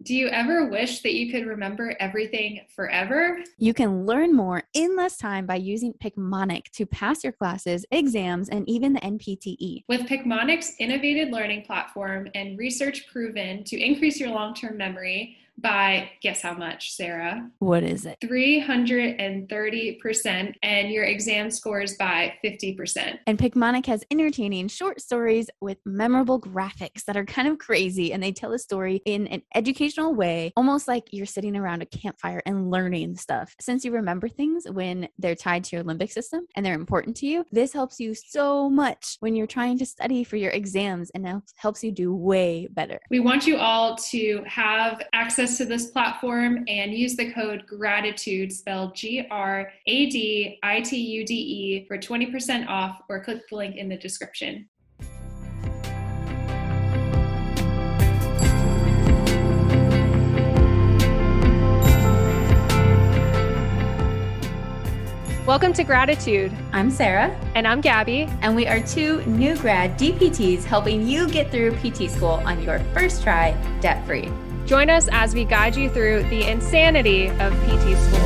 Do you ever wish that you could remember everything forever? You can learn more in less time by using Picmonic to pass your classes, exams, and even the NPTE. With Picmonic's innovative learning platform and research proven to increase your long-term memory by, guess how much, Sarah? What is it? 330%, and your exam scores by 50%. And Picmonic has entertaining short stories with memorable graphics that are kind of crazy, and they tell a story in an educational way, almost like you're sitting around a campfire and learning stuff. Since you remember things when they're tied to your limbic system and they're important to you, this helps you so much when you're trying to study for your exams and helps you do way better. We want you all to have access to this platform and use the code GRATITUDE, spelled GRADITUDE, for 20% off, or click the link in the description. Welcome to Gratitude. I'm Sarah. And I'm Gabby. And we are two new grad DPTs helping you get through PT school on your first try, debt-free. Join us as we guide you through the insanity of PT school.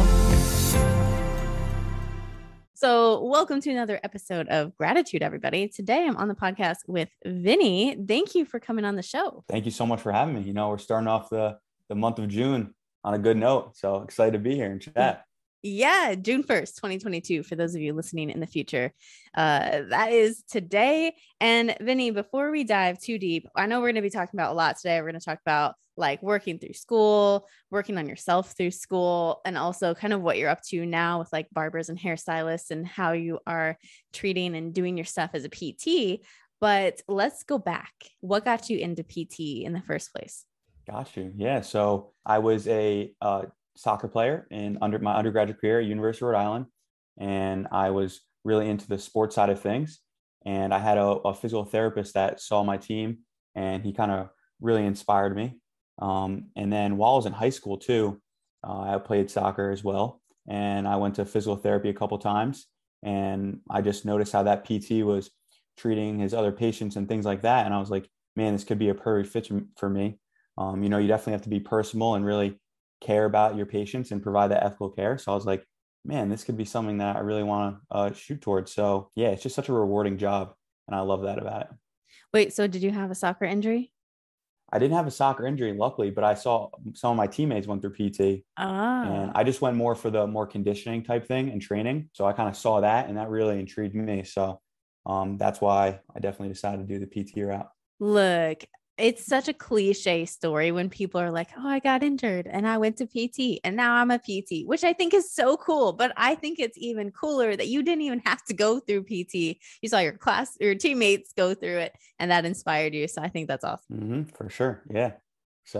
So welcome to another episode of Gratitude, everybody. Today I'm on the podcast with Vinny. Thank you for coming on the show. Thank you so much for having me. You know, we're starting off the month of June on a good note. So excited to be here and chat. Yeah, June 1st, 2022, for those of you listening in the future. That is today. And Vinny, before we dive too deep, I know we're going to be talking about a lot today. We're going to talk about like working through school, working on yourself through school, and also kind of what you're up to now with like barbers and hairstylists and how you are treating and doing your stuff as a PT. But let's go back. What got you into PT in the first place? Got you. Yeah. So I was a soccer player under my undergraduate career at University of Rhode Island. And I was really into the sports side of things. And I had a physical therapist that saw my team, and he kind of really inspired me. And then while I was in high school too, I played soccer as well. And I went to physical therapy a couple times, and I just noticed how that PT was treating his other patients and things like that. And I was like, man, this could be a perfect fit for me. You know, you definitely have to be personal and really care about your patients and provide that ethical care. So I was like, man, this could be something that I really want to shoot towards. So yeah, it's just such a rewarding job, and I love that about it. Wait, so did you have a soccer injury? I didn't have a soccer injury, luckily, but I saw some of my teammates went through PT. And I just went more for the more conditioning type thing and training. So I kind of saw that, and that really intrigued me. So that's why I definitely decided to do the PT route. Look, it's such a cliche story when people are like, oh, I got injured and I went to PT and now I'm a PT, which I think is so cool. But I think it's even cooler that you didn't even have to go through PT. You saw your teammates go through it, and that inspired you. So I think that's awesome. For sure. Yeah. So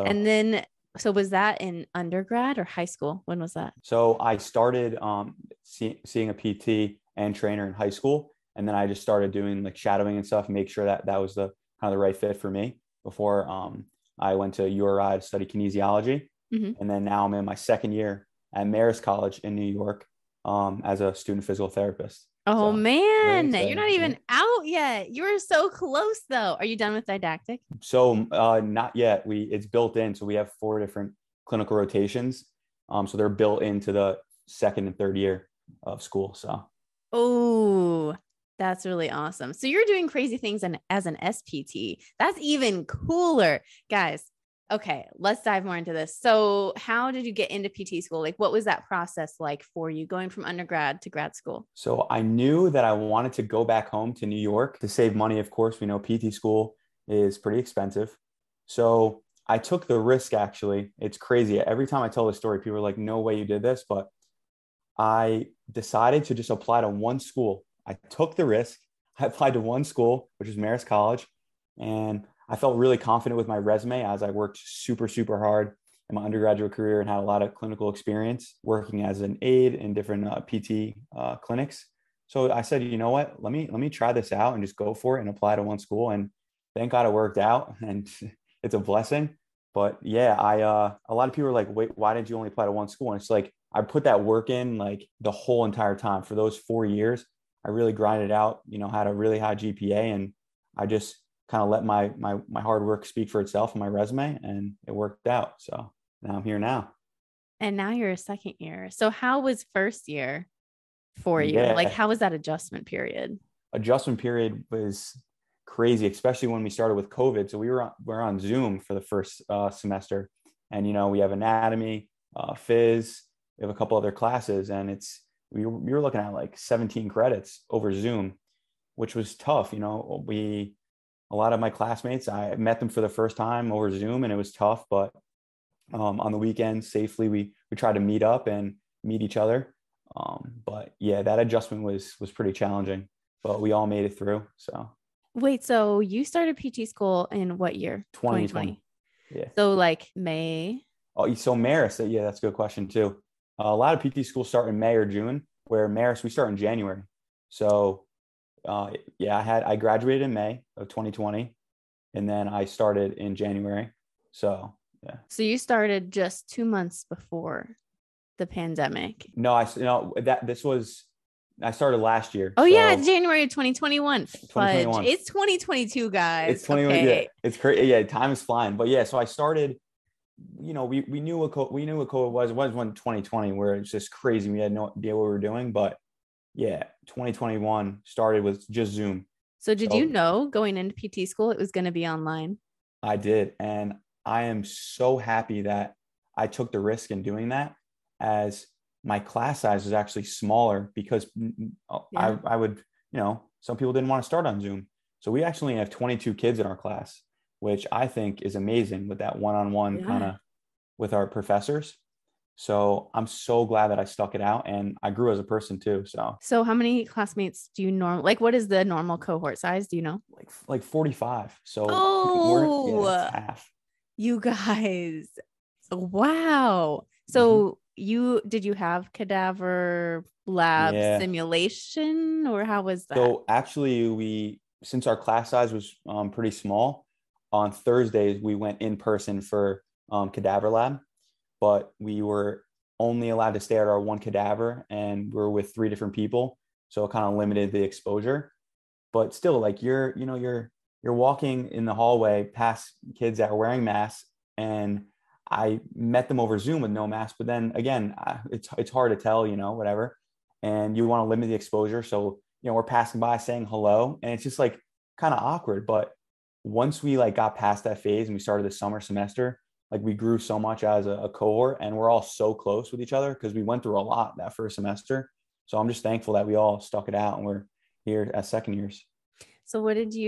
was that in undergrad or high school? When was that? So I started seeing a PT and trainer in high school. And then I just started doing like shadowing and stuff, make sure that was the kind of the right fit for me before I went to URI to study kinesiology. And then now I'm in my second year at Marist College in New York as a student physical therapist. Oh, so, man, you're not even out yet. You're so close, though. Are you done with didactic? So not yet. It's built in. So we have 4 different clinical rotations. So they're built into the second and third year of school. So. Oh, that's really awesome. So you're doing crazy things as an SPT. That's even cooler, guys. Okay, let's dive more into this. So how did you get into PT school? Like, what was that process like for you going from undergrad to grad school? So I knew that I wanted to go back home to New York to save money. Of course, we know PT school is pretty expensive. So I took the risk, actually. It's crazy. Every time I tell this story, people are like, no way you did this. But I decided to just apply to one school. I took the risk. I applied to one school, which is Marist College. And I felt really confident with my resume as I worked super, super hard in my undergraduate career and had a lot of clinical experience working as an aide in different PT clinics. So I said, you know what, let me try this out and just go for it and apply to one school. And thank God it worked out, and it's a blessing. But yeah, a lot of people are like, wait, why did you only apply to one school? And it's like, I put that work in like the whole entire time for those 4 years. I really grinded out, you know, had a really high GPA, and I just kind of let my hard work speak for itself on my resume, and it worked out. So now I'm here now. And now you're a second year. So how was first year for you? Like, Yeah, how was that adjustment period? adjustment period was crazy, especially when we started with COVID. So we're on Zoom for the first semester, and we have anatomy, phys, we have a couple other classes, and we were looking at like 17 credits over Zoom, which was tough. A lot of my classmates, I met them for the first time over Zoom, and it was tough. But on the weekends, safely, we tried to meet up and meet each other. But yeah, that adjustment was pretty challenging, but we all made it through. So Wait, so you started PT school in what year? 2020. Yeah. So like May. Oh, so Marist, yeah, that's a good question too. A lot of PT schools start in May or June, where Marist we start in January. So yeah, I graduated in May of 2020, and then I started in January. So yeah. So you started just 2 months before the pandemic. No, I started last year. Oh, so, yeah, January of 2021. 2021. It's 2022, guys. It's 2021. Okay. Yeah, it's crazy. Yeah, time is flying. But yeah, so I started. We knew what COVID was. It was when 2020, where it's just crazy. We had no idea what we were doing. But yeah, 2021 started with just Zoom. So did you know going into PT school it was going to be online? I did, and I am so happy that I took the risk in doing that, as my class size was actually smaller, because I would, some people didn't want to start on Zoom. So we actually have 22 kids in our class, which I think is amazing, with that one-on-one kind of with our professors. So I'm so glad that I stuck it out, and I grew as a person too. So how many classmates do you what is the normal cohort size? Do you know? Like 45. So that's half. You guys. Wow. So did you have cadaver lab simulation, or how was that? So actually since our class size was pretty small, on Thursdays we went in person for cadaver lab, but we were only allowed to stay at our one cadaver, and we're with 3 different people. So it kind of limited the exposure, but still, like you're walking in the hallway past kids that are wearing masks, and I met them over Zoom with no mask. But then again, it's hard to tell, whatever. And you want to limit the exposure. So, we're passing by saying hello, and it's just like kind of awkward. But once we like got past that phase and we started the summer semester, like we grew so much as a cohort, and we're all so close with each other because we went through a lot that first semester. So I'm just thankful that we all stuck it out and we're here as second years. So what do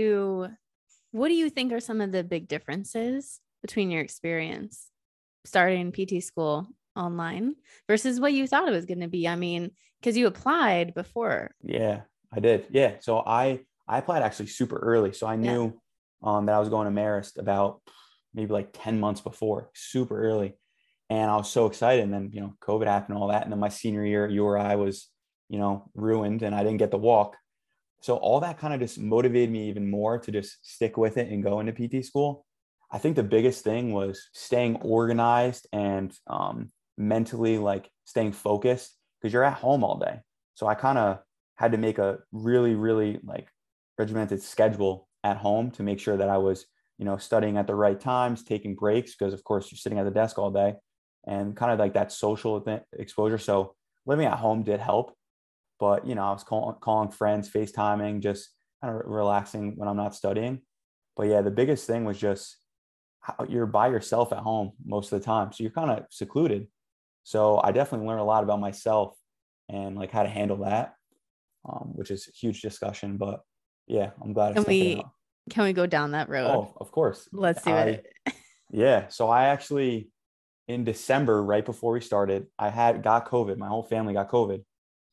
you think are some of the big differences between your experience starting PT school online versus what you thought it was going to be? I mean, because you applied before. Yeah, I did. Yeah. So I applied actually super early. So I knew that I was going to Marist about maybe like 10 months before, super early. And I was so excited. And then, COVID happened and all that. And then my senior year at URI was, ruined, and I didn't get the walk. So all that kind of just motivated me even more to just stick with it and go into PT school. I think the biggest thing was staying organized and mentally like staying focused, because you're at home all day. So I kind of had to make a really, really like regimented schedule at home to make sure that I was, studying at the right times, taking breaks, because of course you're sitting at the desk all day, and kind of like that social exposure. So living at home did help, but I was calling friends, FaceTiming, just kind of relaxing when I'm not studying. But yeah, the biggest thing was just you're by yourself at home most of the time. So you're kind of secluded. So I definitely learned a lot about myself and like how to handle that, which is a huge discussion. But yeah, I'm glad I stuck it out. Can we go down that road? Oh, of course. Let's do it. Yeah. So I actually, in December, right before we started, I got COVID. My whole family got COVID.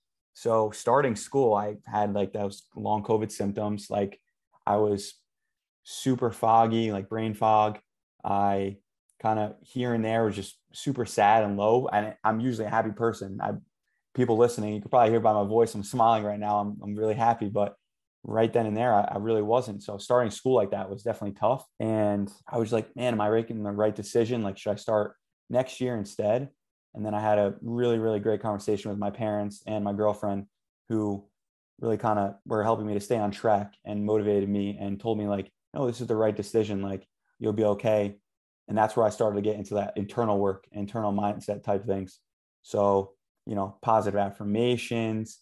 So starting school, I had like those long COVID symptoms. Like I was super foggy, like brain fog. I kind of here and there was just super sad and low. And I'm usually a happy person. People listening, you could probably hear by my voice, I'm smiling right now. I'm really happy, but right then and there, I really wasn't. So starting school like that was definitely tough. And I was like, man, am I making the right decision? Like, should I start next year instead? And then I had a really, really great conversation with my parents and my girlfriend, who really kind of were helping me to stay on track and motivated me and told me like, no, this is the right decision. Like, you'll be okay. And that's where I started to get into that internal work, internal mindset type things. So, positive affirmations,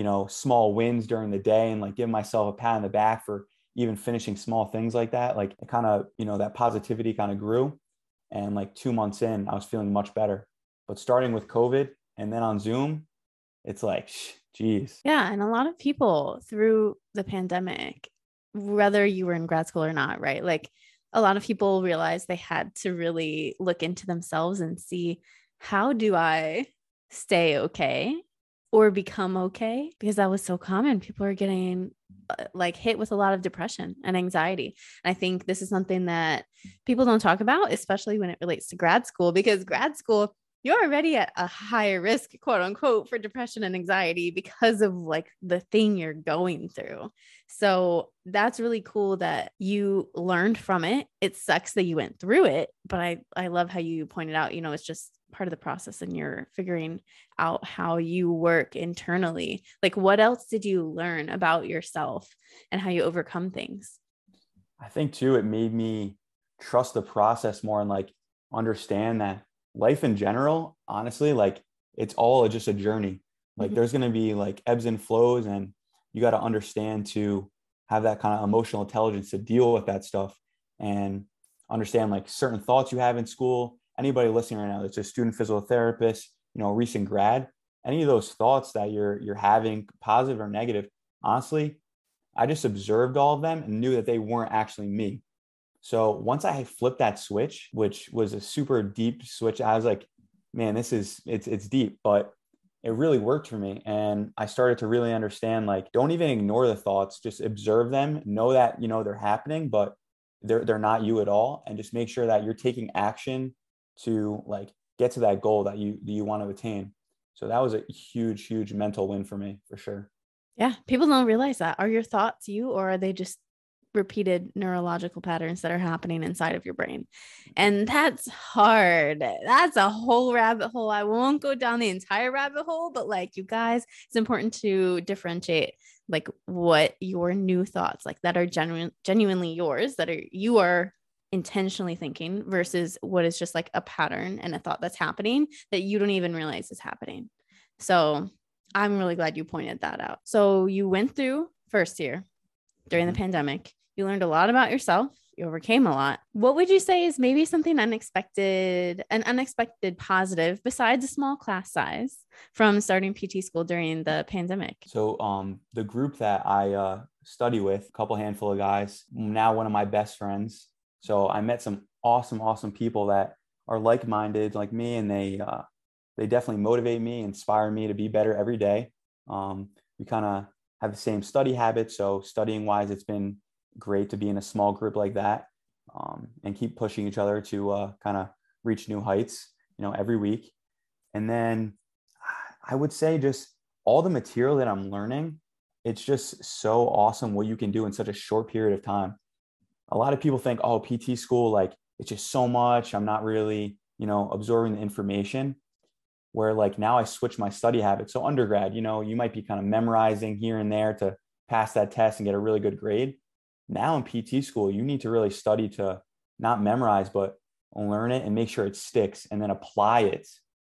small wins during the day, and like give myself a pat on the back for even finishing small things like that. Like, it kind of, that positivity kind of grew. And like 2 months in, I was feeling much better. But starting with COVID and then on Zoom, it's like, geez. Yeah. And a lot of people through the pandemic, whether you were in grad school or not, right? Like, a lot of people realized they had to really look into themselves and see, how do I stay okay or become okay? Because that was so common. People are getting like hit with a lot of depression and anxiety. And I think this is something that people don't talk about, especially when it relates to grad school, because grad school, you're already at a higher risk, quote unquote, for depression and anxiety because of like the thing you're going through. So that's really cool that you learned from it. It sucks that you went through it, but I love how you pointed out, it's just part of the process and you're figuring out how you work internally. Like, what else did you learn about yourself and how you overcome things? I think too, it made me trust the process more and like understand that life in general, honestly, like it's all just a journey. Like, there's going to be like ebbs and flows, and you got to understand to have that kind of emotional intelligence to deal with that stuff and understand like certain thoughts you have in school. Anybody listening right now that's a student physical therapist, a recent grad, any of those thoughts that you're having, positive or negative, honestly, I just observed all of them and knew that they weren't actually me. So once I flipped that switch, which was a super deep switch, I was like, man, it's deep, but it really worked for me. And I started to really understand, like, don't even ignore the thoughts, just observe them, know that, they're happening, but they're not you at all. And just make sure that you're taking action to like get to that goal that you want to attain. So that was a huge, huge mental win for me, for sure. Yeah. People don't realize that. Are your thoughts you, or are they just repeated neurological patterns that are happening inside of your brain? And that's hard. That's a whole rabbit hole. I won't go down the entire rabbit hole, but like, you guys, it's important to differentiate like what your new thoughts like that are genuinely yours, that you are intentionally thinking, versus what is just like a pattern and a thought that's happening that you don't even realize is happening. So I'm really glad you pointed that out. So you went through first year during the pandemic. You learned a lot about yourself. You overcame a lot. What would you say is maybe something an unexpected positive besides a small class size from starting PT school during the pandemic? So the group that I study with, a couple handful of guys, now one of my best friends. So I met some awesome people that are like-minded like me, and they definitely motivate me, inspire me to be better every day. We kind of have the same study habits. So studying wise, it's been great to be in a small group like that, and keep pushing each other to kind of reach new heights, every week. And then I would say just all the material that I'm learning, it's just so awesome what you can do in such a short period of time. A lot of people think, oh, PT school, like it's just so much. I'm not really, absorbing the information. Where like now I switch my study habits. So undergrad, you might be kind of memorizing here and there to pass that test and get a really good grade. Now in PT school, you need to really study to not memorize, but learn it and make sure it sticks and then apply it.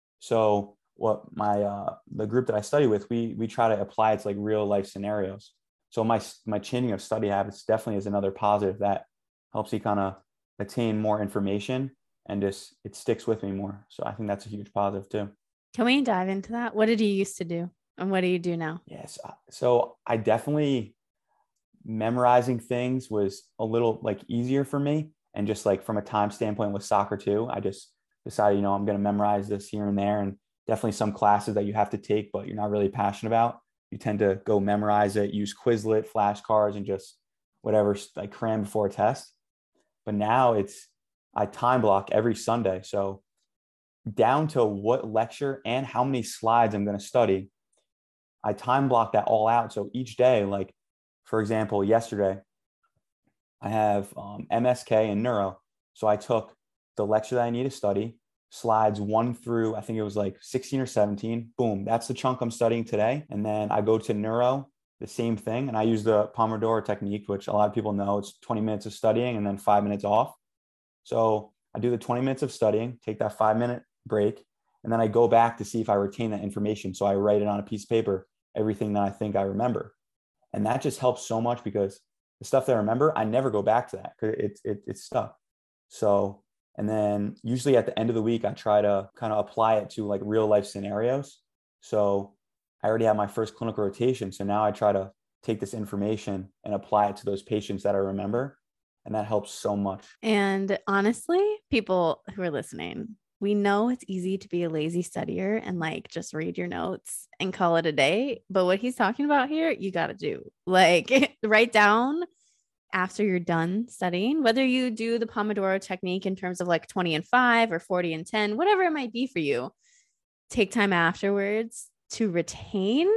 So what the group that I study with, we try to apply it to like real life scenarios. So my changing of study habits definitely is another positive that helps you kind of attain more information, and just it sticks with me more. So I think that's a huge positive too. Can we dive into that? What did you used to do and what do you do now? Yes. So I definitely, memorizing things was a little like easier for me. And just like from a time standpoint with soccer too, I just decided, I'm going to memorize this here and there. And definitely some classes that you have to take, but you're not really passionate about, you tend to go memorize it, use Quizlet, flashcards, and just whatever, like cram before a test. But now I time block every Sunday. So down to what lecture and how many slides I'm going to study, I time block that all out. So each day, like for example, yesterday, I have MSK and neuro. So I took the lecture that I need to study, slides 1 through, I think it was like 16 or 17. Boom, that's the chunk I'm studying today. And then I go to neuro the same thing. And I use the Pomodoro technique, which a lot of people know. It's 20 minutes of studying and then 5 minutes off. So I do the 20 minutes of studying, take that 5 minute break, and then I go back to see if I retain that information. So I write it on a piece of paper, everything that I think I remember. And that just helps so much because the stuff that I remember, I never go back to that because it's stuck. So, and then usually at the end of the week, I try to kind of apply it to like real life scenarios. So I already have my first clinical rotation. So now I try to take this information and apply it to those patients that I remember. And that helps so much. And honestly, people who are listening, we know it's easy to be a lazy studier and like just read your notes and call it a day. But what he's talking about here, you got to do like write down after you're done studying, whether you do the Pomodoro technique in terms of like 20 and 5 or 40 and 10, whatever it might be for you, take time afterwards to retain.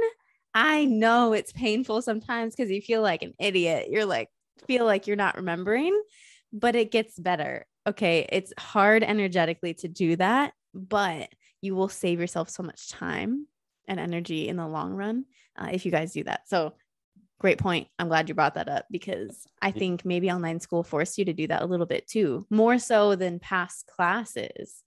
I know it's painful sometimes because you feel like an idiot. You're like, feel like you're not remembering, but it gets better. Okay. It's hard energetically to do that, but you will save yourself so much time and energy in the long run if you guys do that. So great point. I'm glad you brought that up because I think maybe online school forced you to do that a little bit too, more so than past classes.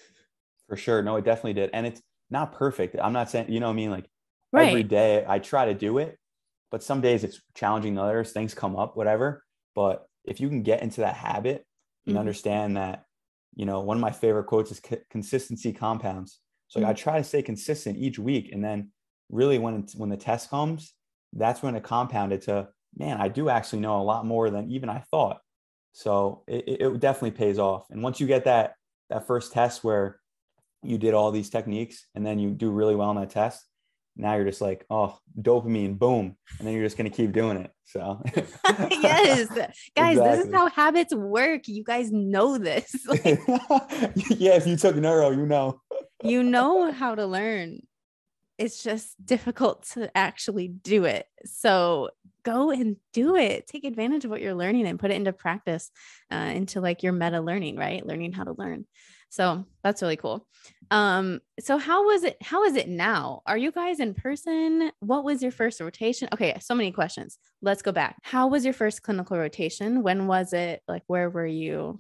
For sure. No, it definitely did. And it's not perfect. I'm not saying, you know what I mean? Like every Right. day I try to do it, but some days it's challenging than others, things come up, whatever. But if you can get into that habit and Mhm. understand that, you know, one of my favorite quotes is consistency compounds. So I try to stay consistent each week. And then really when the test comes, that's when it compounded to, man, I do actually know a lot more than even I thought. So it definitely pays off. And once you get that first test where you did all these techniques and then you do really well on that test, now you're just like, oh, dopamine, boom. And then you're just going to keep doing it. So Yes, guys, this is exactly. how habits work. You guys know this. Like, Yeah. If you took neuro, you know. you know how to learn. It's just difficult to actually do it. So go and do it. Take advantage of what you're learning and put it into practice, into like your meta learning, right? Learning how to learn. So that's really cool. So how was it? How is it now? Are you guys in person? What was your first rotation? Okay, so many questions. Let's go back. How was your first clinical rotation? When was it? Like, where were you?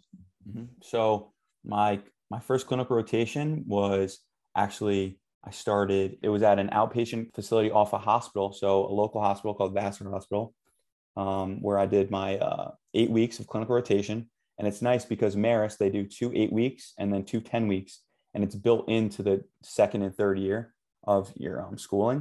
So my first clinical rotation was actually it was at an outpatient facility off a hospital, so a local hospital called Vassar Hospital, where I did my 8 weeks of clinical rotation. And it's nice because Marist, they do 2 8 weeks and then 2 10 weeks, and it's built into the second and third year of your schooling.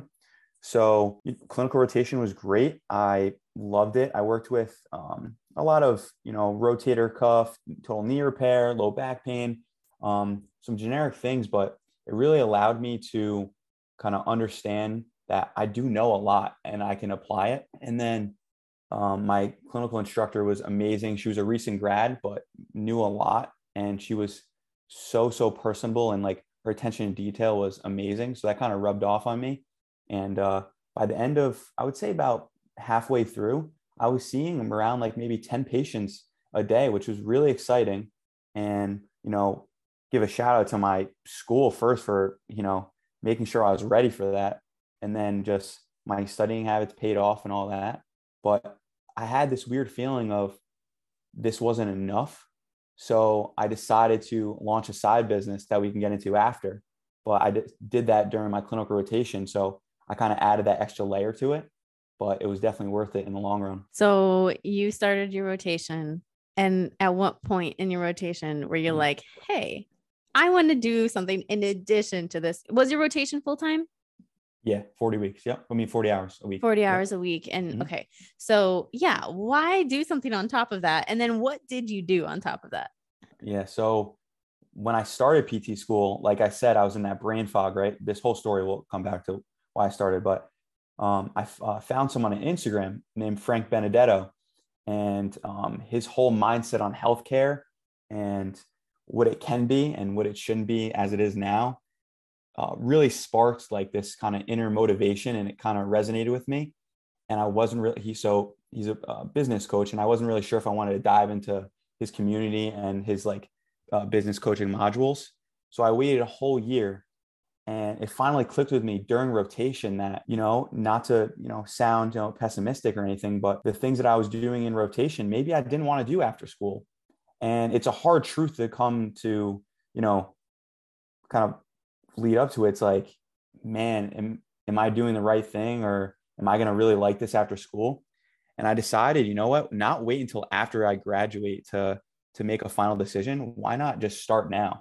So clinical rotation was great. I loved it. I worked with a lot of, rotator cuff, total knee repair, low back pain, some generic things, but it really allowed me to kind of understand that I do know a lot and I can apply it. And then my clinical instructor was amazing. She was a recent grad, but knew a lot. And she was so personable, and like her attention to detail was amazing. So that kind of rubbed off on me. And by the end of, I would say about halfway through, I was seeing them around like maybe 10 patients a day, which was really exciting. And, give a shout out to my school first for, making sure I was ready for that. And then just my studying habits paid off and all that. But I had this weird feeling of this wasn't enough. So I decided to launch a side business that we can get into after. But I did that during my clinical rotation. So I kind of added that extra layer to it, but it was definitely worth it in the long run. So you started your rotation. And at what point in your rotation were you like, hey, I want to do something in addition to this? Was your rotation full time? Yeah, 40 weeks. Yep. 40 hours a week. 40 hours a week. And okay. So yeah, why do something on top of that? And then what did you do on top of that? Yeah. So when I started PT school, like I said, I was in that brain fog, right? This whole story will come back to why I started, but I found someone on Instagram named Frank Benedetto, and his whole mindset on healthcare and what it can be and what it shouldn't be as it is now really sparked like this kind of inner motivation, and it kind of resonated with me. And I wasn't really, he's a business coach, and I wasn't really sure if I wanted to dive into his community and his like business coaching modules. So I waited a whole year, And it finally clicked with me during rotation that, not to, sound, pessimistic or anything, but the things that I was doing in rotation, maybe I didn't want to do after school. And it's a hard truth to come to, kind of lead up to. It's like, man, am I doing the right thing, or am I going to really like this after school? And I decided, you know what, not wait until after I graduate to make a final decision. Why not just start now?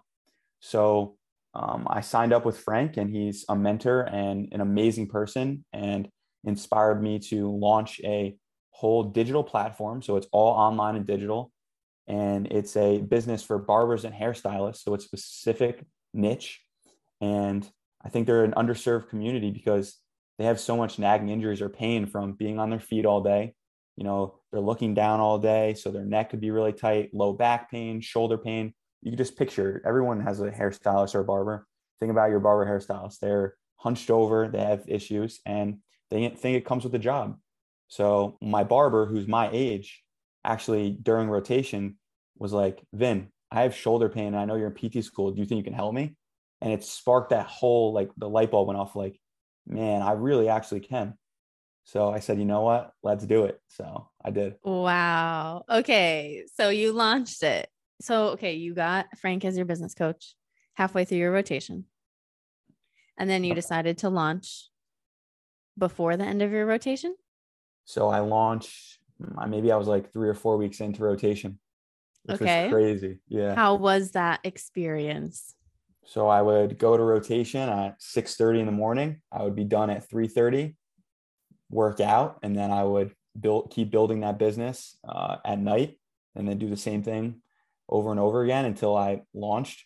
So I signed up with Frank, and he's a mentor and an amazing person, and inspired me to launch a whole digital platform. So it's all online and digital, and it's a business for barbers and hairstylists. So it's a specific niche. And I think they're an underserved community because they have so much nagging injuries or pain from being on their feet all day. They're looking down all day, so their neck could be really tight, low back pain, shoulder pain. You can just picture, everyone has a hairstylist or a barber. Think about your barber hairstylist. They're hunched over, they have issues, and they think it comes with the job. So my barber, who's my age, actually during rotation was like, Vin, I have shoulder pain, and I know you're in PT school. Do you think you can help me? And it sparked that whole, like, the light bulb went off, like, man, I really actually can. So I said, you know what, let's do it. So I did. Wow. Okay. So you launched it. So, okay, you got Frank as your business coach halfway through your rotation. And then you decided to launch before the end of your rotation? So I launched, maybe I was like 3 or 4 weeks into rotation, which was crazy. Yeah. How was that experience? So I would go to rotation at 6:30 in the morning. I would be done at 3:30, work out, and then I would keep building that business at night, and then do the same thing over and over again until I launched.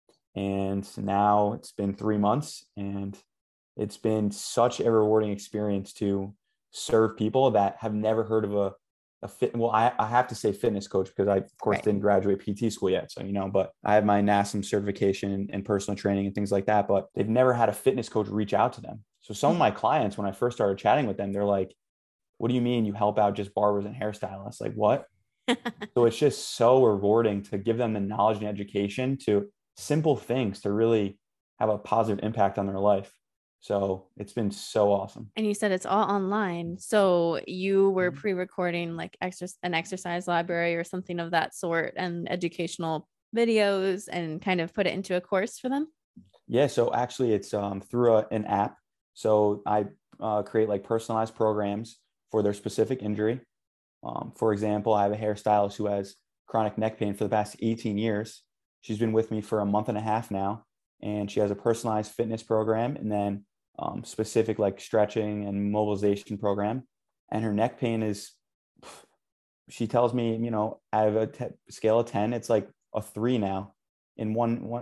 And now it's been 3 months, and it's been such a rewarding experience to serve people that have never heard of a fit. Well, I have to say fitness coach, because I, of course, didn't graduate PT school yet. So, but I have my NASM certification and personal training and things like that, but they've never had a fitness coach reach out to them. So some of my clients, when I first started chatting with them, they're like, what do you mean you help out just barbers and hairstylists? Like, what? So it's just so rewarding to give them the knowledge and education to simple things to really have a positive impact on their life. So it's been so awesome. And you said it's all online. So you were pre-recording like an exercise library or something of that sort, and educational videos, and kind of put it into a course for them? Yeah. So actually it's through an app. So I create like personalized programs for their specific injury. For example, I have a hairstylist who has chronic neck pain for the past 18 years. She's been with me for a month and a half now, and she has a personalized fitness program, and then specific like stretching and mobilization program. And her neck pain is, she tells me, out of a scale of 10, it's like a 3 now in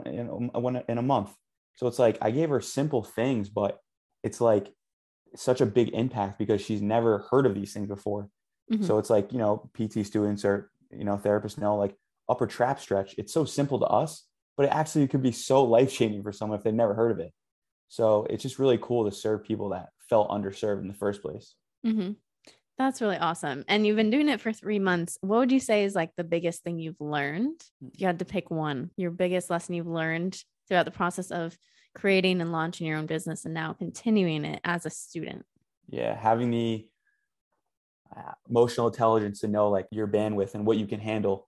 in a month. So it's like, I gave her simple things, but it's like such a big impact because she's never heard of these things before. Mm-hmm. So it's like, PT students or, therapists know, like, upper trap stretch. It's so simple to us, but it actually could be so life-changing for someone if they've never heard of it. So it's just really cool to serve people that felt underserved in the first place. Mm-hmm. That's really awesome. And you've been doing it for 3 months. What would you say is like the biggest thing you've learned? If you had to pick one, your biggest lesson you've learned throughout the process of creating and launching your own business and now continuing it as a student? Yeah, having the emotional intelligence to know like your bandwidth and what you can handle.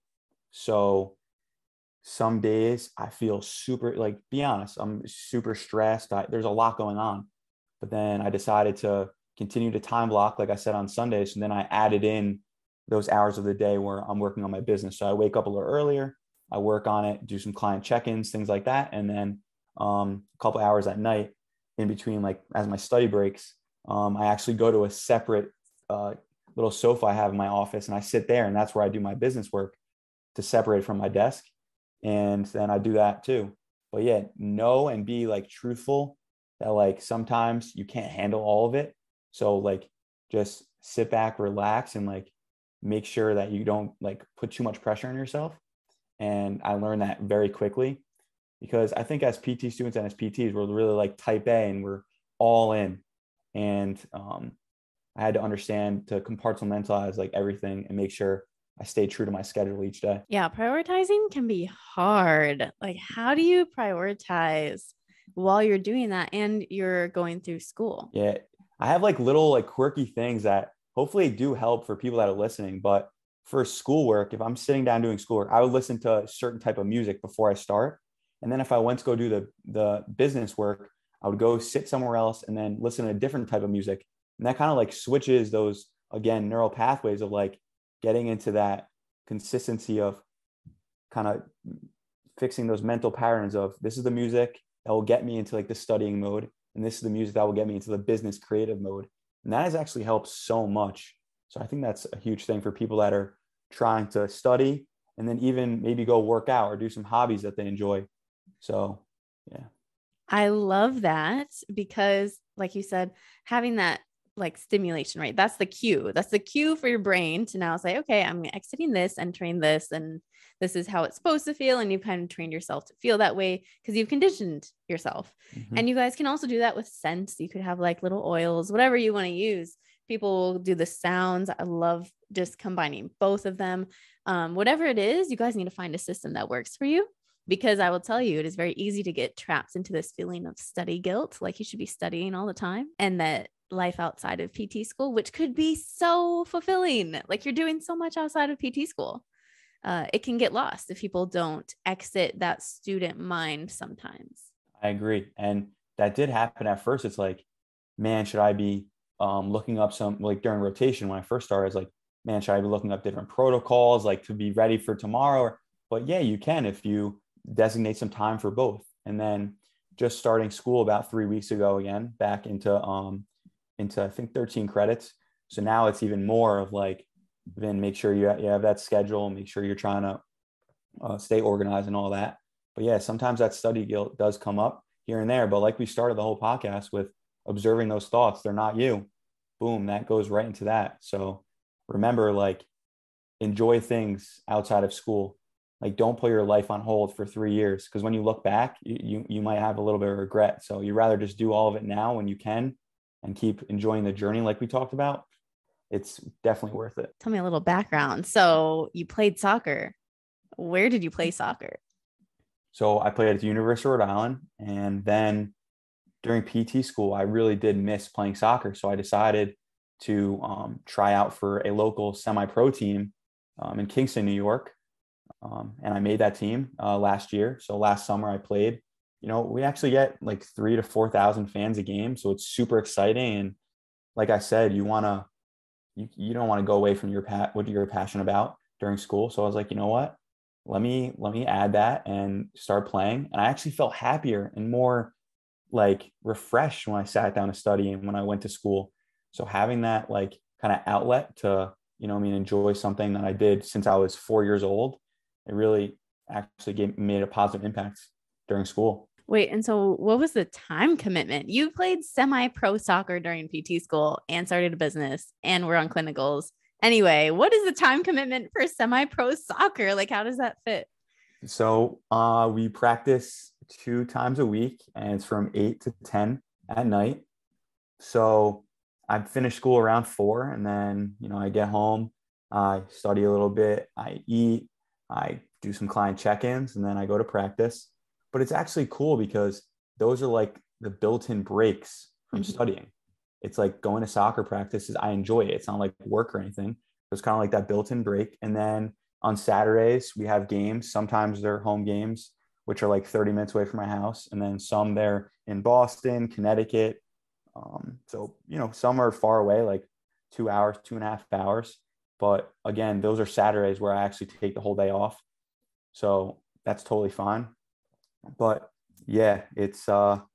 So some days I feel super, like, be honest, I'm super stressed. There's a lot going on, but then I decided to continue to time block, like I said, on Sundays. And then I added in those hours of the day where I'm working on my business. So I wake up a little earlier, I work on it, do some client check-ins, things like that. And then a couple hours at night in between, like as my study breaks, I actually go to a separate little sofa I have in my office, and I sit there, and that's where I do my business work to separate from my desk. And then I do that too. But yeah, know and be like truthful that like sometimes you can't handle all of it. So like just sit back, relax, and like make sure that you don't like put too much pressure on yourself. And I learned that very quickly, because I think as PT students and as PTs, we're really like type A and we're all in. And I had to understand to compartmentalize like everything and make sure I stay true to my schedule each day. Yeah, prioritizing can be hard. Like, how do you prioritize while you're doing that and you're going through school. Yeah. I have like little like quirky things that hopefully do help for people that are listening. But for schoolwork, if I'm sitting down doing schoolwork, I would listen to a certain type of music before I start. And then if I went to go do the business work, I would go sit somewhere else and then listen to a different type of music. And that kind of like switches those, again, neural pathways of like getting into that consistency of kind of fixing those mental patterns of this is the music that will get me into like the studying mode. And this is the music that will get me into the business creative mode. And that has actually helped so much. So I think that's a huge thing for people that are trying to study and then even maybe go work out or do some hobbies that they enjoy. So, yeah. I love that because, like you said, having that like stimulation, right? That's the cue. That's the cue for your brain to now say, okay, I'm exiting this, entering this, and this is how it's supposed to feel. And you've kind of trained yourself to feel that way because you've conditioned yourself. Mm-hmm. And you guys can also do that with scents. You could have like little oils, whatever you want to use. People will do the sounds. I love just combining both of them. Whatever it is, you guys need to find a system that works for you. Because I will tell you, it is very easy to get trapped into this feeling of study guilt, like you should be studying all the time, and that life outside of PT school, which could be so fulfilling, like you're doing so much outside of PT school. It can get lost if people don't exit that student mind sometimes. I agree. And that did happen at first. It's like, man, should I be looking up some, like during rotation when I first started, I was like, man, should I be looking up different protocols, like to be ready for tomorrow? But yeah, you can if you designate some time for both. And then just starting school about 3 weeks ago, again, back into I think 13 credits. So now it's even more of like, then make sure you have that schedule, make sure you're trying to stay organized and all that. But yeah, sometimes that study guilt does come up here and there. But like we started the whole podcast with observing those thoughts, they're not you. Boom, that goes right into that. So remember, like, enjoy things outside of school. Like, don't put your life on hold for 3 years, because when you look back, you might have a little bit of regret. So you rather just do all of it now when you can and keep enjoying the journey like we talked about. It's definitely worth it. Tell me a little background. So you played soccer. Where did you play soccer? So I played at the University of Rhode Island, and then during PT school, I really did miss playing soccer. So I decided to try out for a local semi-pro team in Kingston, New York. And I made that team last year. So last summer I played. We actually get like 3,000 to 4,000 fans a game. So it's super exciting. And like I said, you don't want to go away from what you're passionate about during school. So I was like, you know what? Let me add that and start playing. And I actually felt happier and more like refreshed when I sat down to study and when I went to school. So having that like kind of outlet to, enjoy something that I did since I was 4 years old, it really actually made a positive impact during school. Wait, and so what was the time commitment? You played semi-pro soccer during PT school and started a business and were on clinicals. Anyway, what is the time commitment for semi-pro soccer? Like, how does that fit? So we practice 2 times a week, and it's from 8 to 10 at night. So I finish school around 4, and then, I get home, I study a little bit, I eat, I do some client check-ins, and then I go to practice. But it's actually cool because those are like the built-in breaks from studying. It's like going to soccer practices. I enjoy it. It's not like work or anything. It's kind of like that built-in break. And then on Saturdays, we have games. Sometimes they're home games, which are like 30 minutes away from my house. And then some they're in Boston, Connecticut. So, some are far away, like 2 hours, 2.5 hours. But again, those are Saturdays where I actually take the whole day off. So that's totally fine. But yeah, it's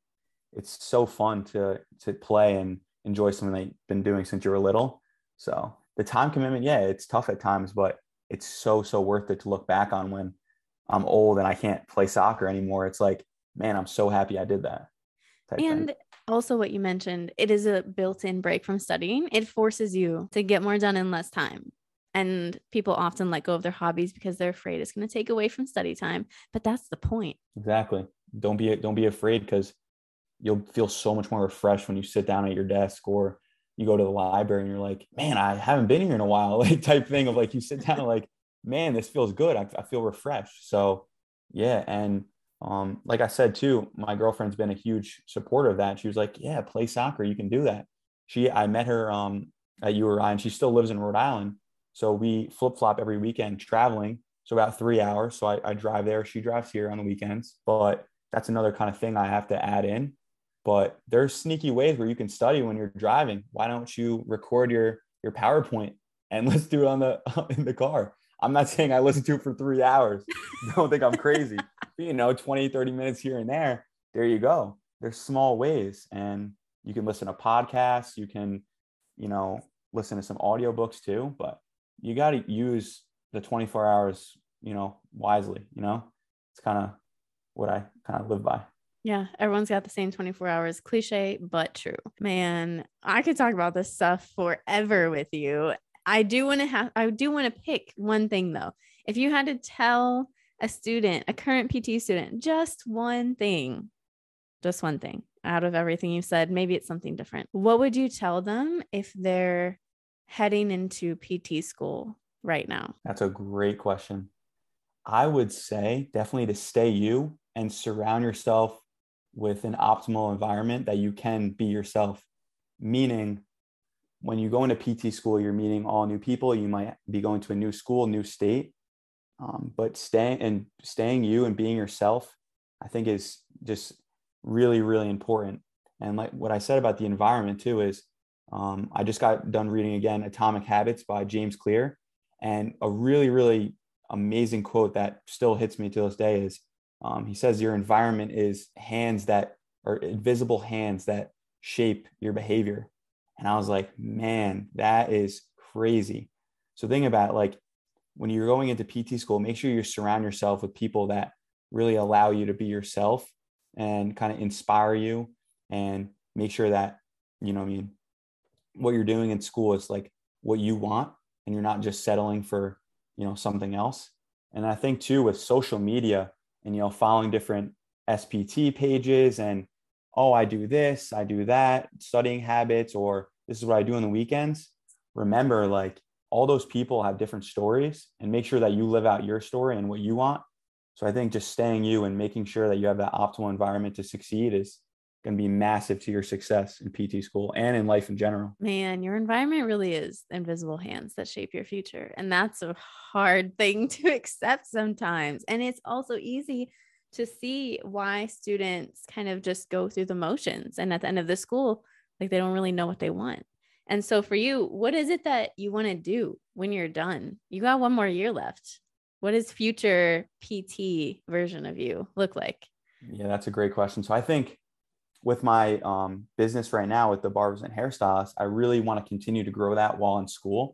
so fun to play and enjoy something that you've been doing since you were little. So the time commitment, yeah, it's tough at times, but it's so worth it to look back on when I'm old and I can't play soccer anymore. It's like, man, I'm so happy I did that. And also what you mentioned, it is a built-in break from studying. It forces you to get more done in less time. And people often let go of their hobbies because they're afraid it's going to take away from study time. But that's the point. Exactly. Don't be afraid, because you'll feel so much more refreshed when you sit down at your desk or you go to the library and you're like, man, I haven't been here in a while, like type thing of like, you sit down and like, man, this feels good. I feel refreshed. So yeah. And Like I said too, my girlfriend's been a huge supporter of that. She was like, yeah, play soccer, you can do that. I met her at URI, and she still lives in Rhode Island. So we flip flop every weekend traveling. So about 3 hours. So I drive there. She drives here on the weekends. But that's another kind of thing I have to add in. But there's sneaky ways where you can study when you're driving. Why don't you record your PowerPoint and let's do it on the in the car? I'm not saying I listen to it for 3 hours. Don't think I'm crazy. But, 20, 30 minutes here and there you go. There's small ways. And you can listen to podcasts. You can, listen to some audiobooks too. But you got to use the 24 hours, wisely. It's kind of what I kind of live by. Yeah, everyone's got the same 24 hours. Cliche, but true. Man, I could talk about this stuff forever with you. I do want to pick one thing though. If you had to tell a current PT student, just one thing out of everything you said, maybe it's something different. What would you tell them if they're heading into PT school right now? That's a great question. I would say definitely to stay you and surround yourself with an optimal environment that you can be yourself. Meaning, when you go into PT school, you're meeting all new people. You might be going to a new school, new state, but staying you and being yourself, I think is just really, really important. And like what I said about the environment too is, I just got done reading again Atomic Habits by James Clear, and a really, really amazing quote that still hits me to this day is, he says, your environment is invisible hands that shape your behavior. And I was like, man, that is crazy. So think about it, like when you're going into PT school, make sure you surround yourself with people that really allow you to be yourself and kind of inspire you, and make sure that, what you're doing in school is like what you want, and you're not just settling for, something else. And I think too, with social media and, following different SPT pages and, oh, I do this, I do that, studying habits, or this is what I do on the weekends. Remember, like all those people have different stories, and make sure that you live out your story and what you want. So I think just staying you and making sure that you have that optimal environment to succeed is going to be massive to your success in PT school and in life in general. Man, your environment really is invisible hands that shape your future. And that's a hard thing to accept sometimes. And it's also easy to see why students kind of just go through the motions. And at the end of the school, like they don't really know what they want. And so for you, what is it that you want to do when you're done? You got one more year left. What does future PT version of you look like? Yeah, that's a great question. So I think with my business right now with the barbers and hairstylists, I really want to continue to grow that while in school.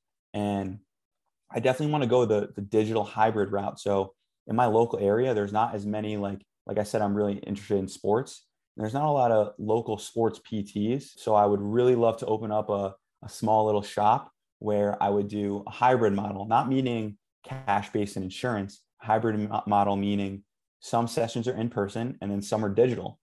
And I definitely want to go the digital hybrid route. So in my local area, there's not as many, like I said, I'm really interested in sports. There's not a lot of local sports PTs. So I would really love to open up a small little shop where I would do a hybrid model, not meaning cash-based and insurance, hybrid model meaning some sessions are in person and then some are digital.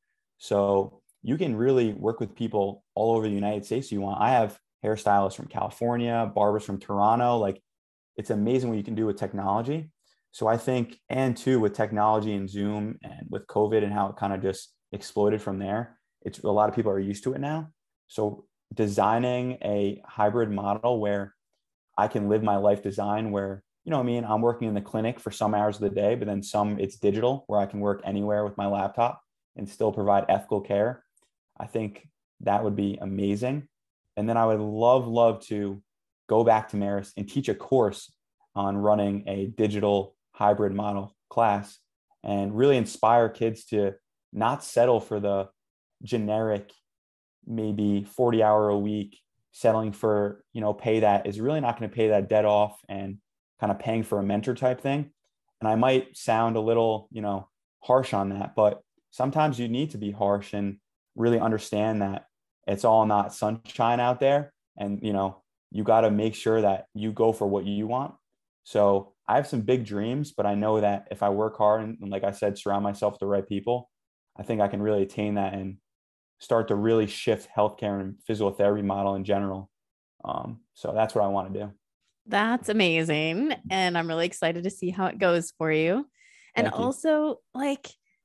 So you can really work with people all over the United States you want. I have hairstylists from California, barbers from Toronto. Like, it's amazing what you can do with technology. So I think, and too, with technology and Zoom and with COVID and how it kind of just exploded from there, it's a lot of people are used to it now. So designing a hybrid model where I can live my life design where, I'm working in the clinic for some hours of the day, but then some it's digital where I can work anywhere with my laptop and still provide ethical care. I think that would be amazing. And then I would love to go back to Marist and teach a course on running a digital hybrid model class and really inspire kids to not settle for the generic, maybe 40-hour a week, settling for, pay that is really not going to pay that debt off and kind of paying for a mentor type thing. And I might sound a little, harsh on that, but sometimes you need to be harsh and really understand that it's all not sunshine out there. And, you got to make sure that you go for what you want. So I have some big dreams, but I know that if I work hard and like I said, surround myself with the right people, I think I can really attain that and start to really shift healthcare and physical therapy model in general. So that's what I want to do. That's amazing. And I'm really excited to see how it goes for you. And Thank you. also, like,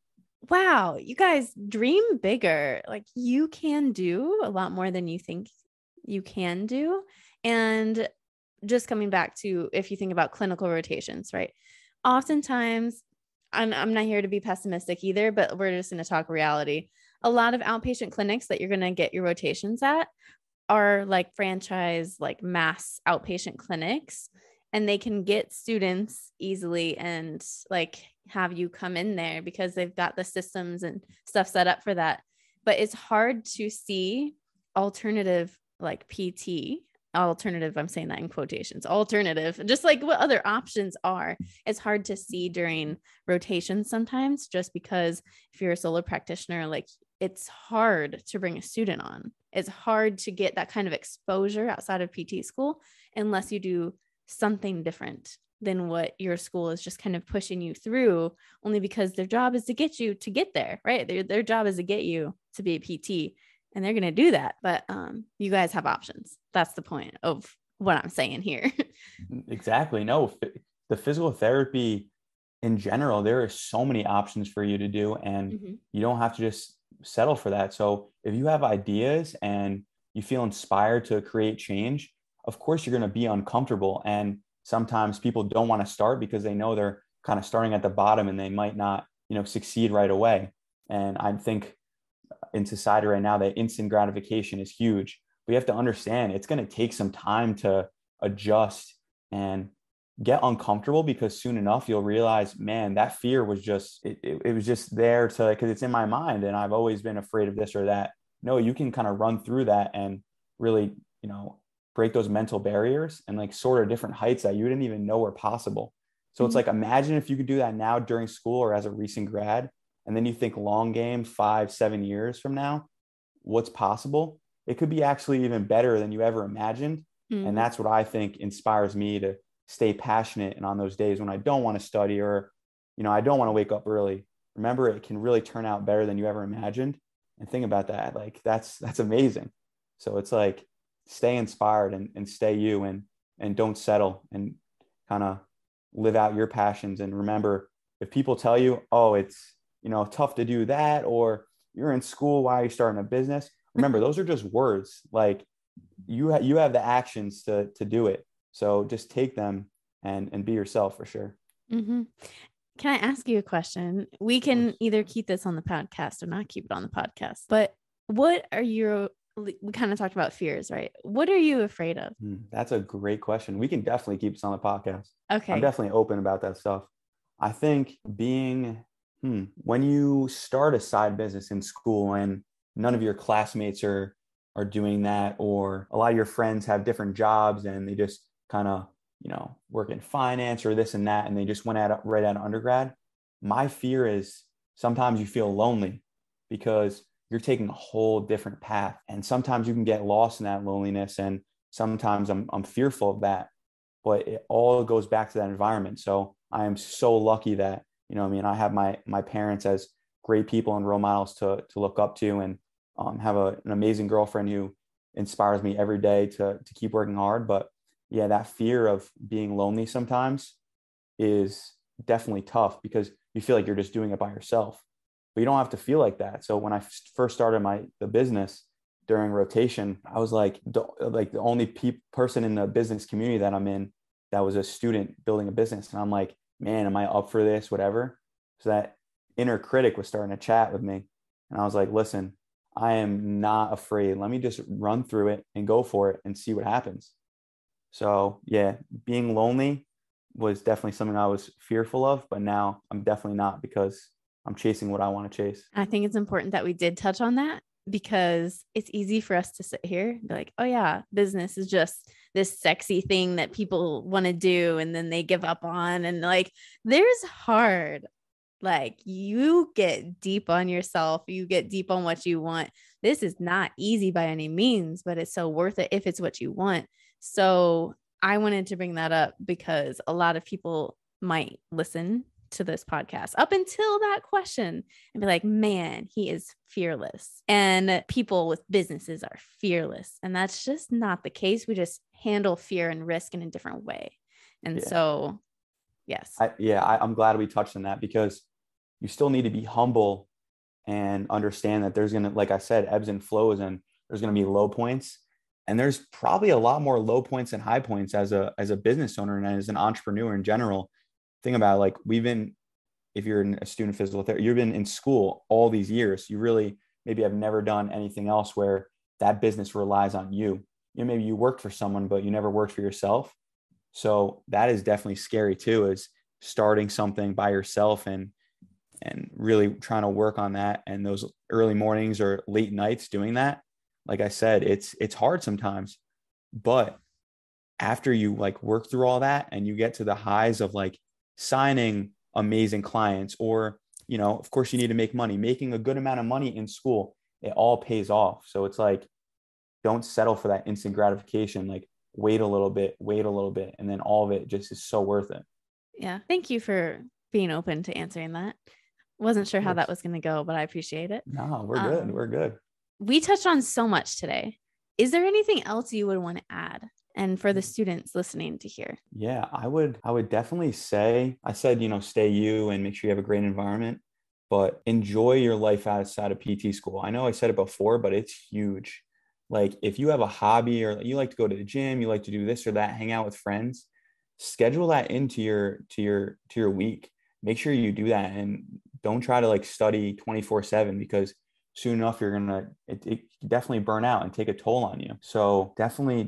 wow, you guys dream bigger. Like you can do a lot more than you think you can do. And just coming back to, if you think about clinical rotations, right? Oftentimes, I'm not here to be pessimistic either, but we're just going to talk reality. A lot of outpatient clinics that you're going to get your rotations at are like franchise, like mass outpatient clinics, and they can get students easily and like have you come in there because they've got the systems and stuff set up for that. But it's hard to see alternative like PT alternative, I'm saying that in quotations, alternative, just like what other options are. It's hard to see during rotations sometimes, just because if you're a solo practitioner, like it's hard to bring a student on. It's hard to get that kind of exposure outside of PT school unless you do something different than what your school is just kind of pushing you through, only because their job is to get you to get there, right? Their job is to get you to be a PT, and they're going to do that. But you guys have options. That's the point of what I'm saying here. Exactly. No, the physical therapy in general, there are so many options for you to do, and you don't have to just settle for that. So if you have ideas and you feel inspired to create change, of course, you're going to be uncomfortable. And sometimes people don't want to start because they know they're kind of starting at the bottom and they might not, succeed right away. And I think in society right now, that instant gratification is huge. We have to understand it's going to take some time to adjust and get uncomfortable, because soon enough you'll realize, man, that fear was just it was just there to, because it's in my mind and I've always been afraid of this or that. No, you can kind of run through that and really, break those mental barriers and like soar to different heights that you didn't even know were possible. So it's like, imagine if you could do that now during school or as a recent grad, and then you think long game, 5-7 years from now, what's possible? It could be actually even better than you ever imagined. And that's what I think inspires me to stay passionate. And on those days when I don't want to study, or, I don't want to wake up early, remember, it can really turn out better than you ever imagined. And think about that. Like, that's amazing. So it's like, stay inspired and stay you, and don't settle, and kind of live out your passions. And remember, if people tell you, oh, it's, tough to do that, or you're in school, why are you starting a business? Remember, those are just words. Like you have the actions to do it. So just take them and be yourself for sure. Can I ask you a question? We can either keep this on the podcast or not keep it on the podcast, but what are your, we kind of talked about fears, right? What are you afraid of? That's a great question. We can definitely keep this on the podcast. Okay. I'm definitely open about that stuff. I think when you start a side business in school and none of your classmates are doing that, or a lot of your friends have different jobs and they just kind of, work in finance or this and that, and they just went right out of undergrad. My fear is sometimes you feel lonely because you're taking a whole different path. And sometimes you can get lost in that loneliness. And sometimes I'm fearful of that, but it all goes back to that environment. So I am so lucky that, I have my parents as great people and role models to look up to, and have an amazing girlfriend who inspires me every day to keep working hard. But yeah, that fear of being lonely sometimes is definitely tough, because you feel like you're just doing it by yourself. But you don't have to feel like that. So when I first started the business during rotation, I was like the only person in the business community that I'm in that was a student building a business. And I'm like, man, am I up for this? Whatever. So that inner critic was starting to chat with me. And I was like, listen, I am not afraid. Let me just run through it and go for it and see what happens. So yeah, being lonely was definitely something I was fearful of, but now I'm definitely not, because I'm chasing what I want to chase. I think it's important that we did touch on that, because it's easy for us to sit here and be like, oh yeah, business is just this sexy thing that people want to do and then they give up on. And like, there's hard, like you get deep on yourself, you get deep on what you want. This is not easy by any means, but it's so worth it if it's what you want. So I wanted to bring that up because a lot of people might listen to this podcast up until that question and be like, man, he is fearless. And people with businesses are fearless. And that's just not the case. We just handle fear and risk in a different way. And so, yes. I'm glad we touched on that, because you still need to be humble and understand that there's going to, like I said, ebbs and flows, and there's going to be low points. And there's probably a lot more low points than high points as a business owner and as an entrepreneur in general. Think about it, like if you're a student of physical therapy, you've been in school all these years. You really maybe have never done anything else where that business relies on you. Maybe you worked for someone, but you never worked for yourself. So that is definitely scary too, is starting something by yourself and really trying to work on that. And those early mornings or late nights doing that, like I said, it's hard sometimes, but after you like work through all that and you get to the highs of like signing amazing clients, or, of course you need to make money, making a good amount of money in school, it all pays off. So it's like, don't settle for that instant gratification. Like wait a little bit, and then all of it just is so worth it. Yeah. Thank you for being open to answering that. Wasn't sure how that was going to go, but I appreciate it. No, we're good. We're good. We touched on so much today. Is there anything else you would want to add? And for the students listening to hear? Yeah, I would definitely say, I said, stay you and make sure you have a great environment, but enjoy your life outside of PT school. I know I said it before, but it's huge. Like if you have a hobby or you like to go to the gym, you like to do this or that, hang out with friends, schedule that into your week. Make sure you do that, and don't try to like study 24/7, because soon enough you're gonna it definitely burn out and take a toll on you. So definitely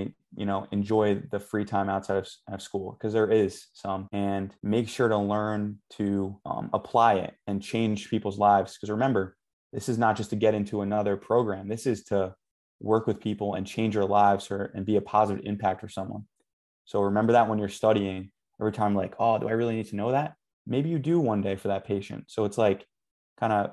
enjoy the free time outside of school, because there is some, and make sure to learn to apply it and change people's lives. Because remember, this is not just to get into another program. This is to work with people and change your lives and be a positive impact for someone. So remember that when you're studying, every time like, oh, do I really need to know that? Maybe you do one day for that patient. So it's like kind of,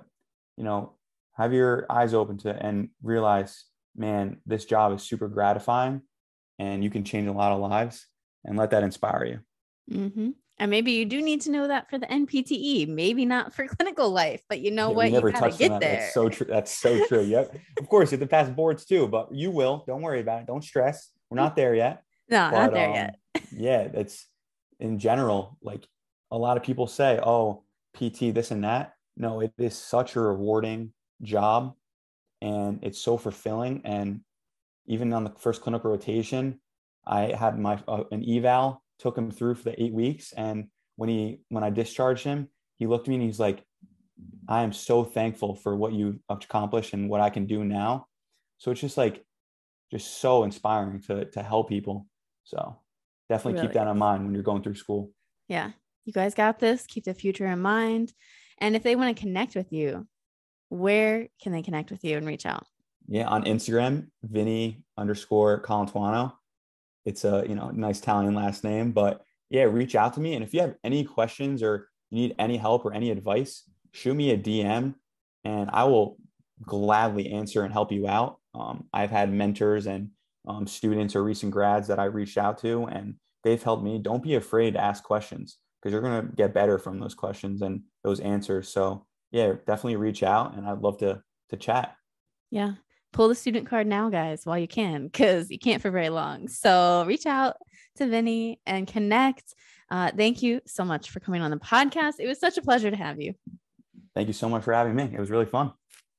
have your eyes open to and realize, man, this job is super gratifying and you can change a lot of lives, and let that inspire you. Mm-hmm. And maybe you do need to know that for the NPTE, maybe not for clinical life, but you what, you gotta get there. That's so true. That's so true. Yep. Of course, you have to pass boards too, but you will. Don't worry about it. Don't stress. We're not there yet. No, not there yet. Yeah, that's in general. Like a lot of people say, oh, PT, this and that. No, it is such a rewarding job, and it's so fulfilling. And even on the first clinical rotation, I had an eval, took him through for the 8 weeks. And when I discharged him, he looked at me and he's like, I am so thankful for what you've accomplished and what I can do now. So it's just so inspiring to help people. So definitely keep that in mind when you're going through school. Yeah. You guys got this. Keep the future in mind. And if they want to connect with you, where can they connect with you and reach out? Yeah, on Instagram, Vinny_Colantuono. It's a nice Italian last name, but yeah, reach out to me. And if you have any questions or you need any help or any advice, shoot me a DM and I will gladly answer and help you out. I've had mentors and students or recent grads that I reached out to, and they've helped me. Don't be afraid to ask questions, because you're going to get better from those questions and those answers. So yeah, definitely reach out, and I'd love to chat. Yeah. Pull the student card now, guys, while you can, because you can't for very long. So reach out to Vinny and connect. Thank you so much for coming on the podcast. It was such a pleasure to have you. Thank you so much for having me. It was really fun.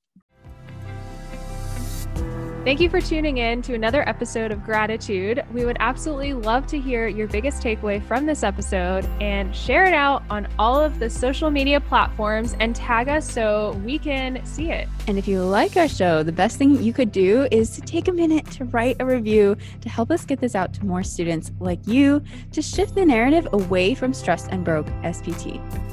Thank you for tuning in to another episode of Gratitude. We would absolutely love to hear your biggest takeaway from this episode, and share it out on all of the social media platforms and tag us so we can see it. And if you like our show, the best thing you could do is to take a minute to write a review to help us get this out to more students like you, to shift the narrative away from stressed and broke SPT.